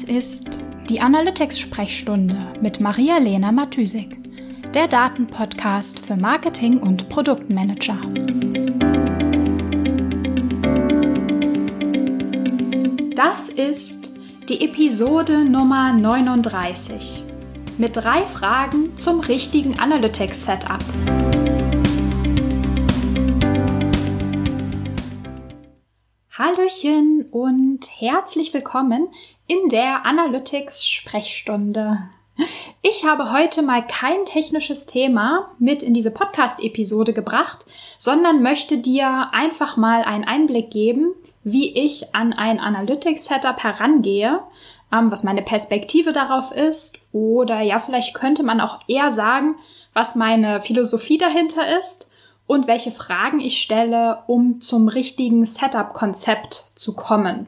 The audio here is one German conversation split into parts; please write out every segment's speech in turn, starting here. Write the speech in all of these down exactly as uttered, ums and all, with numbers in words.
Das ist die Analytics-Sprechstunde mit Maria-Lena Matysik, der Datenpodcast für Marketing- und Produktmanager. Das ist die Episode Nummer neununddreißig mit drei Fragen zum richtigen Analytics-Setup. Hallöchen und herzlich willkommen in der Analytics-Sprechstunde. Ich habe heute mal kein technisches Thema mit in diese Podcast-Episode gebracht, sondern möchte dir einfach mal einen Einblick geben, wie ich an ein Analytics-Setup herangehe, ähm, was meine Perspektive darauf ist oder ja, vielleicht könnte man auch eher sagen, was meine Philosophie dahinter ist und welche Fragen ich stelle, um zum richtigen Setup-Konzept zu kommen.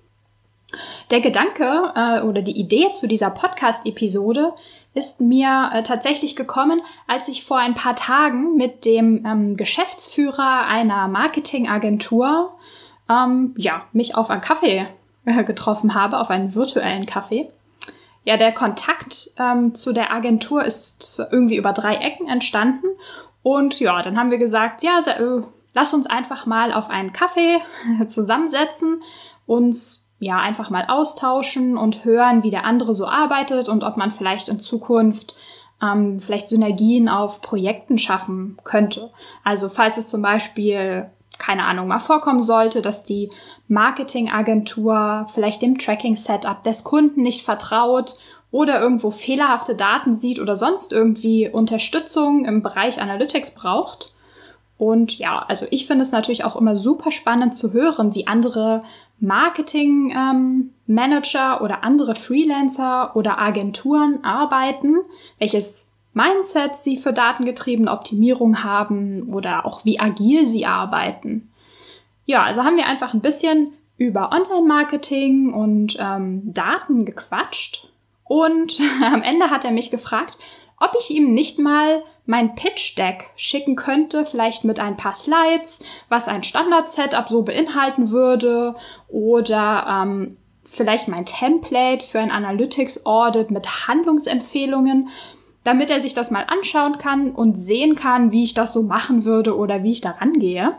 Der Gedanke äh, oder die Idee zu dieser Podcast-Episode ist mir äh, tatsächlich gekommen, als ich vor ein paar Tagen mit dem ähm, Geschäftsführer einer Marketingagentur ähm, ja, mich auf einen Kaffee äh, getroffen habe, auf einen virtuellen Kaffee. Ja, der Kontakt ähm, zu der Agentur ist irgendwie über drei Ecken entstanden. Und ja, dann haben wir gesagt, ja, äh, lass uns einfach mal auf einen Kaffee zusammensetzen, uns ja einfach mal austauschen und hören, wie der andere so arbeitet und ob man vielleicht in Zukunft ähm, vielleicht Synergien auf Projekten schaffen könnte. Also falls es zum Beispiel, keine Ahnung, mal vorkommen sollte, dass die Marketingagentur vielleicht dem Tracking-Setup des Kunden nicht vertraut oder irgendwo fehlerhafte Daten sieht oder sonst irgendwie Unterstützung im Bereich Analytics braucht. Und ja, also ich finde es natürlich auch immer super spannend zu hören, wie andere Marketing-Manager ähm, oder andere Freelancer oder Agenturen arbeiten, welches Mindset sie für datengetriebene Optimierung haben oder auch wie agil sie arbeiten. Ja, also haben wir einfach ein bisschen über Online-Marketing und ähm, Daten gequatscht. Und am Ende hat er mich gefragt, ob ich ihm nicht mal mein Pitch-Deck schicken könnte, vielleicht mit ein paar Slides, was ein Standard-Setup so beinhalten würde oder ähm, vielleicht mein Template für ein Analytics-Audit mit Handlungsempfehlungen, damit er sich das mal anschauen kann und sehen kann, wie ich das so machen würde oder wie ich da rangehe.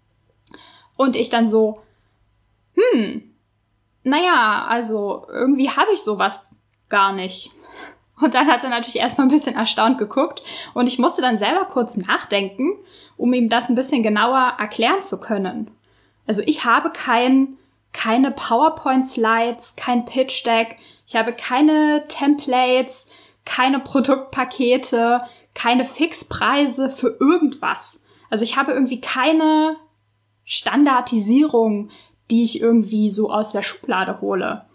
Und ich dann so, hm, naja, also irgendwie habe ich sowas gar nicht. Und dann hat er natürlich erstmal ein bisschen erstaunt geguckt und ich musste dann selber kurz nachdenken, um ihm das ein bisschen genauer erklären zu können. Also ich habe kein, keine PowerPoint-Slides, kein Pitch-Deck, ich habe keine Templates, keine Produktpakete, keine Fixpreise für irgendwas. Also ich habe irgendwie keine Standardisierung, die ich irgendwie so aus der Schublade hole.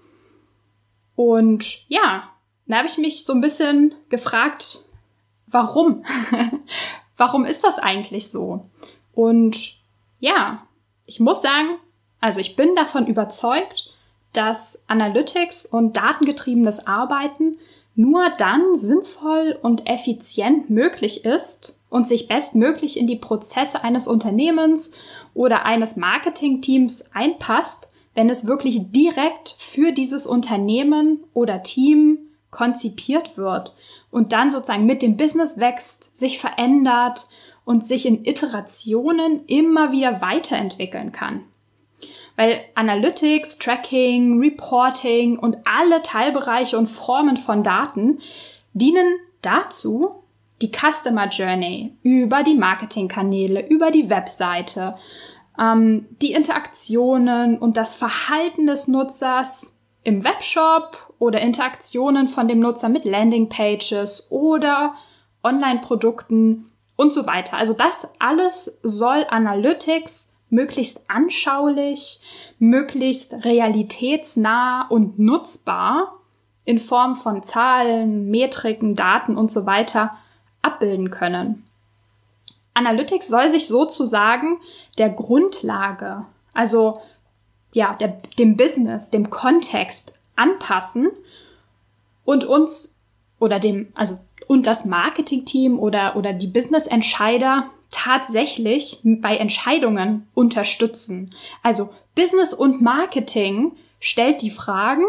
Und ja, da habe ich mich so ein bisschen gefragt, warum? Warum ist das eigentlich so? Und ja, ich muss sagen, also ich bin davon überzeugt, dass Analytics und datengetriebenes Arbeiten nur dann sinnvoll und effizient möglich ist und sich bestmöglich in die Prozesse eines Unternehmens oder eines Marketingteams einpasst, wenn es wirklich direkt für dieses Unternehmen oder Team konzipiert wird und dann sozusagen mit dem Business wächst, sich verändert und sich in Iterationen immer wieder weiterentwickeln kann. Weil Analytics, Tracking, Reporting und alle Teilbereiche und Formen von Daten dienen dazu, die Customer Journey über die Marketingkanäle, über die Webseite, ähm, die Interaktionen und das Verhalten des Nutzers im Webshop oder Interaktionen von dem Nutzer mit Landingpages oder Online-Produkten und so weiter. Also das alles soll Analytics möglichst anschaulich, möglichst realitätsnah und nutzbar in Form von Zahlen, Metriken, Daten und so weiter abbilden können. Analytics soll sich sozusagen der Grundlage, also ja, der, dem Business, dem Kontext anpassen und uns oder dem, also und das Marketingteam oder, oder die Business-Entscheider tatsächlich bei Entscheidungen unterstützen. Also Business und Marketing stellt die Fragen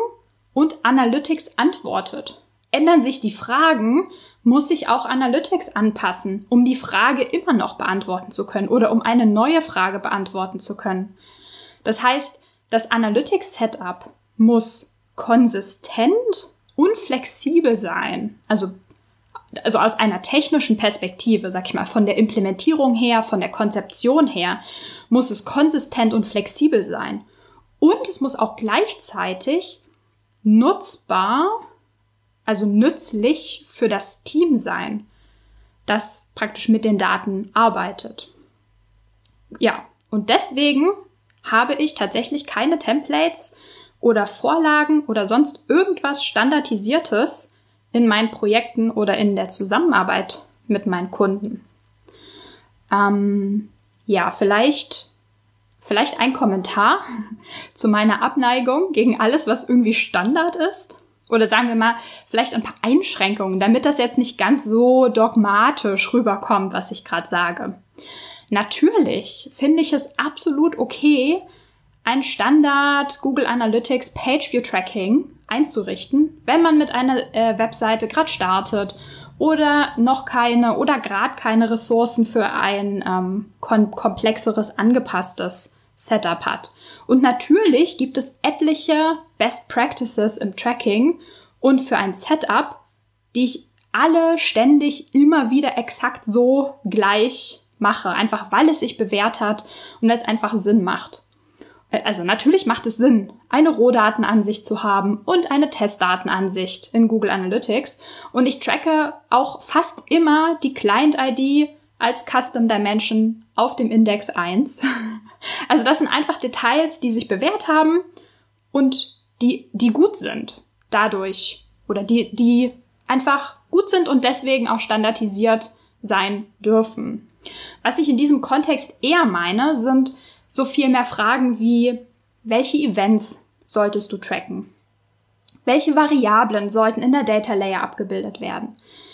und Analytics antwortet. Ändern sich die Fragen, muss sich auch Analytics anpassen, um die Frage immer noch beantworten zu können oder um eine neue Frage beantworten zu können. Das heißt, das Analytics-Setup muss konsistent und flexibel sein. Also, also aus einer technischen Perspektive, sag ich mal, von der Implementierung her, von der Konzeption her, muss es konsistent und flexibel sein. Und es muss auch gleichzeitig nutzbar, also nützlich für das Team sein, das praktisch mit den Daten arbeitet. Ja, und deswegen habe ich tatsächlich keine Templates oder Vorlagen oder sonst irgendwas Standardisiertes in meinen Projekten oder in der Zusammenarbeit mit meinen Kunden. Ähm, ja, vielleicht, vielleicht ein Kommentar zu meiner Abneigung gegen alles, was irgendwie Standard ist. Oder sagen wir mal, vielleicht ein paar Einschränkungen, damit das jetzt nicht ganz so dogmatisch rüberkommt, was ich gerade sage. Natürlich finde ich es absolut okay, ein Standard Google Analytics Page View Tracking einzurichten, wenn man mit einer äh, Webseite gerade startet oder noch keine oder gerade keine Ressourcen für ein ähm, kom- komplexeres, angepasstes Setup hat. Und natürlich gibt es etliche Best Practices im Tracking und für ein Setup, die ich alle ständig immer wieder exakt so gleich mache, einfach weil es sich bewährt hat und es einfach Sinn macht. Also natürlich macht es Sinn, eine Rohdatenansicht zu haben und eine Testdatenansicht in Google Analytics. Und ich tracke auch fast immer die Client-I D als Custom Dimension auf dem Index eins. Also das sind einfach Details, die sich bewährt haben und die, die gut sind dadurch oder die, die einfach gut sind und deswegen auch standardisiert sein dürfen. Was ich in diesem Kontext eher meine, sind so viel mehr Fragen wie, welche Events solltest du tracken? Welche Variablen sollten in der Data Layer abgebildet werden?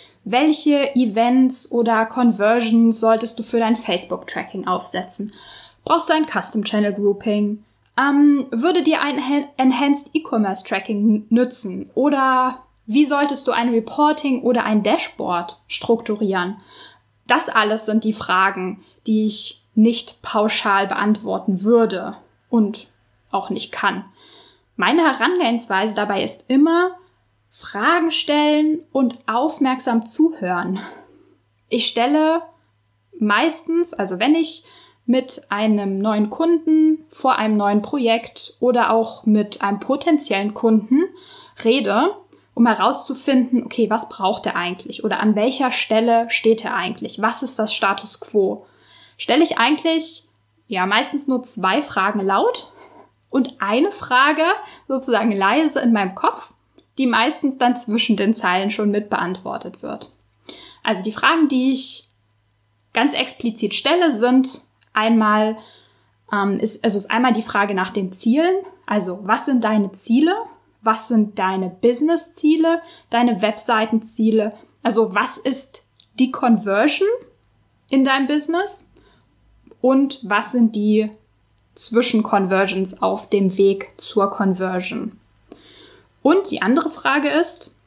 Welche Events oder Conversions solltest du für dein Facebook-Tracking aufsetzen? Brauchst du ein Custom Channel Grouping? Ähm, würde dir ein Enhanced E-Commerce Tracking nützen? Oder wie solltest du ein Reporting oder ein Dashboard strukturieren? Das alles sind die Fragen, die ich nicht pauschal beantworten würde und auch nicht kann. Meine Herangehensweise dabei ist immer Fragen stellen und aufmerksam zuhören. Ich stelle meistens, also wenn ich mit einem neuen Kunden vor einem neuen Projekt oder auch mit einem potenziellen Kunden rede, um herauszufinden, okay, was braucht er eigentlich oder an welcher Stelle steht er eigentlich? Was ist das Status quo? Stelle ich eigentlich ja meistens nur zwei Fragen laut und eine Frage sozusagen leise in meinem Kopf, die meistens dann zwischen den Zeilen schon mit beantwortet wird. Also die Fragen, die ich ganz explizit stelle, sind einmal, ähm, ist, also ist einmal die Frage nach den Zielen. Also was sind deine Ziele? Was sind deine Business-Ziele? Deine Webseitenziele? Also was ist die Conversion in deinem Business? Und was sind die Zwischenconversions auf dem Weg zur Conversion? Und die andere Frage ist,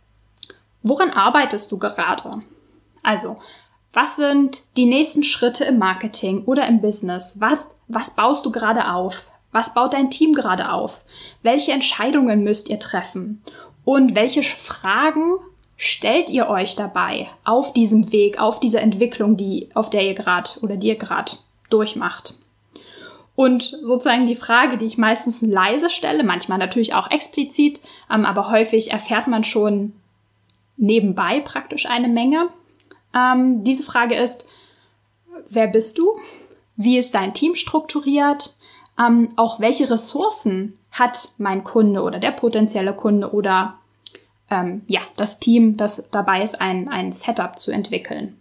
woran arbeitest du gerade? Also, was sind die nächsten Schritte im Marketing oder im Business? Was, was baust du gerade auf? Was baut dein Team gerade auf? Welche Entscheidungen müsst ihr treffen? Und welche Fragen stellt ihr euch dabei auf diesem Weg, auf dieser Entwicklung, die, auf der ihr gerade oder die ihr gerade durchmacht? Und sozusagen die Frage, die ich meistens leise stelle, manchmal natürlich auch explizit, ähm, aber häufig erfährt man schon nebenbei praktisch eine Menge. Ähm, diese Frage ist, wer bist du? Wie ist dein Team strukturiert? Ähm, auch welche Ressourcen hat mein Kunde oder der potenzielle Kunde oder ähm, ja, das Team, das dabei ist, ein, ein Setup zu entwickeln?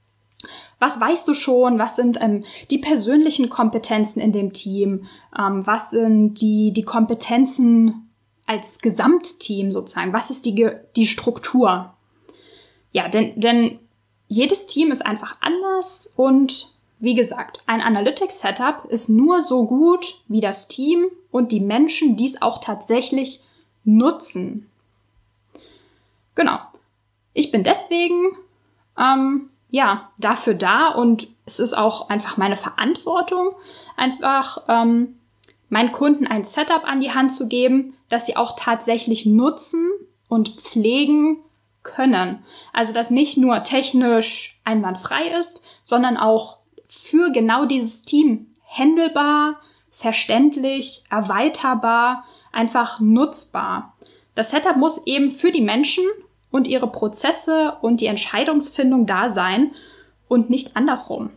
Was weißt du schon? Was sind ähm, die persönlichen Kompetenzen in dem Team? Ähm, was sind die, die Kompetenzen als Gesamtteam sozusagen? Was ist die, die Struktur? Ja, denn, denn jedes Team ist einfach anders und wie gesagt, ein Analytics-Setup ist nur so gut wie das Team und die Menschen, die es auch tatsächlich nutzen. Genau. Ich bin deswegen ähm, ja dafür da und es ist auch einfach meine Verantwortung, einfach ähm, meinen Kunden ein Setup an die Hand zu geben, das sie auch tatsächlich nutzen und pflegen können. Also dass nicht nur technisch einwandfrei ist, sondern auch für genau dieses Team handelbar, verständlich, erweiterbar, einfach nutzbar. Das Setup muss eben für die Menschen und ihre Prozesse und die Entscheidungsfindung da sein und nicht andersrum.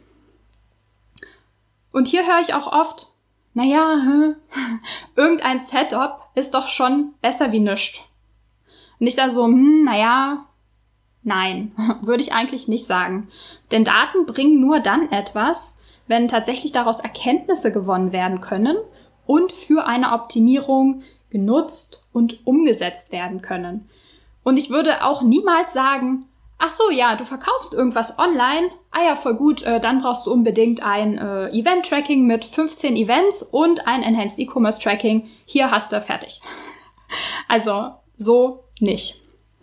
Und hier höre ich auch oft, naja, hm, irgendein Setup ist doch schon besser wie nichts. Nicht also, hm, naja, nein, würde ich eigentlich nicht sagen. Denn Daten bringen nur dann etwas, wenn tatsächlich daraus Erkenntnisse gewonnen werden können und für eine Optimierung genutzt und umgesetzt werden können. Und ich würde auch niemals sagen, ach so, ja, du verkaufst irgendwas online, ah ja, voll gut, äh, dann brauchst du unbedingt ein äh, Event-Tracking mit fünfzehn Events und ein Enhanced E-Commerce-Tracking, hier hast du, fertig. Also, so nicht.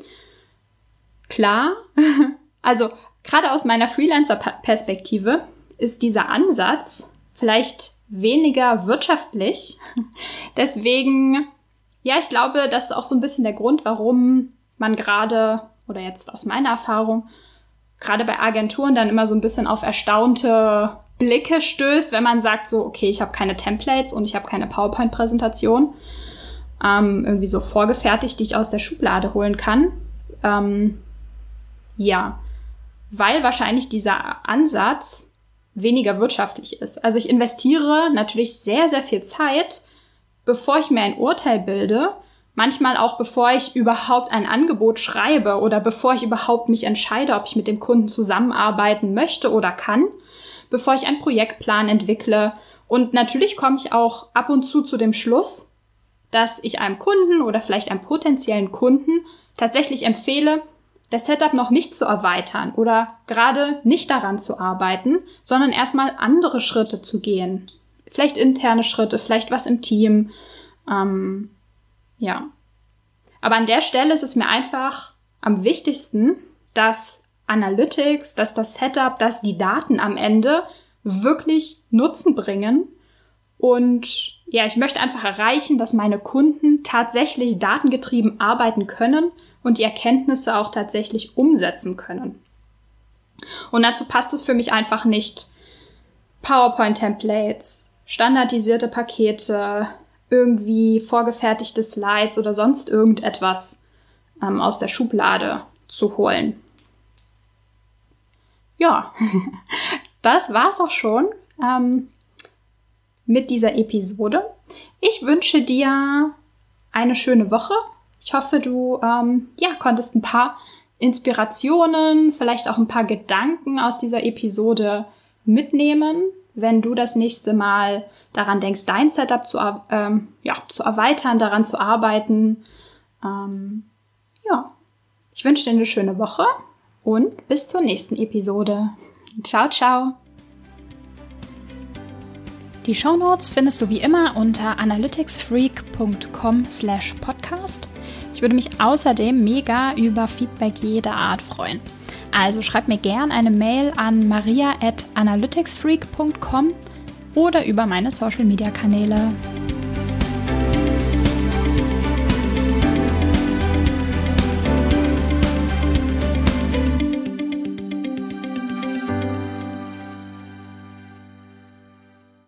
Klar, also gerade aus meiner Freelancer-Perspektive ist dieser Ansatz vielleicht weniger wirtschaftlich. Deswegen, ja, ich glaube, das ist auch so ein bisschen der Grund, warum man gerade, oder jetzt aus meiner Erfahrung, gerade bei Agenturen dann immer so ein bisschen auf erstaunte Blicke stößt, wenn man sagt so, okay, ich habe keine Templates und ich habe keine PowerPoint-Präsentation, ähm, irgendwie so vorgefertigt, die ich aus der Schublade holen kann. Ähm, ja, weil wahrscheinlich dieser Ansatz weniger wirtschaftlich ist. Also ich investiere natürlich sehr, sehr viel Zeit, bevor ich mir ein Urteil bilde, manchmal auch bevor ich überhaupt ein Angebot schreibe oder bevor ich überhaupt mich entscheide, ob ich mit dem Kunden zusammenarbeiten möchte oder kann, bevor ich einen Projektplan entwickle. Und natürlich komme ich auch ab und zu zu dem Schluss, dass ich einem Kunden oder vielleicht einem potenziellen Kunden tatsächlich empfehle, das Setup noch nicht zu erweitern oder gerade nicht daran zu arbeiten, sondern erstmal andere Schritte zu gehen. Vielleicht interne Schritte, vielleicht was im Team. Ähm, ja. Aber an der Stelle ist es mir einfach am wichtigsten, dass Analytics, dass das Setup, dass die Daten am Ende wirklich Nutzen bringen. Und ja, ich möchte einfach erreichen, dass meine Kunden tatsächlich datengetrieben arbeiten können und die Erkenntnisse auch tatsächlich umsetzen können. Und dazu passt es für mich einfach nicht PowerPoint-Templates, standardisierte Pakete, irgendwie vorgefertigte Slides oder sonst irgendetwas ähm, aus der Schublade zu holen. Ja, das war's auch schon ähm, mit dieser Episode. Ich wünsche dir eine schöne Woche. Ich hoffe, du ähm, ja, konntest ein paar Inspirationen, vielleicht auch ein paar Gedanken aus dieser Episode mitnehmen, wenn du das nächste Mal daran denkst, dein Setup zu, ähm, ja, zu erweitern, daran zu arbeiten. Ähm, ja, ich wünsche dir eine schöne Woche und bis zur nächsten Episode. Ciao, ciao. Die Shownotes findest du wie immer unter analyticsfreak punkt com slash podcast. Ich würde mich außerdem mega über Feedback jeder Art freuen. Also schreib mir gern eine Mail an maria at analyticsfreak punkt com oder über meine Social-Media-Kanäle.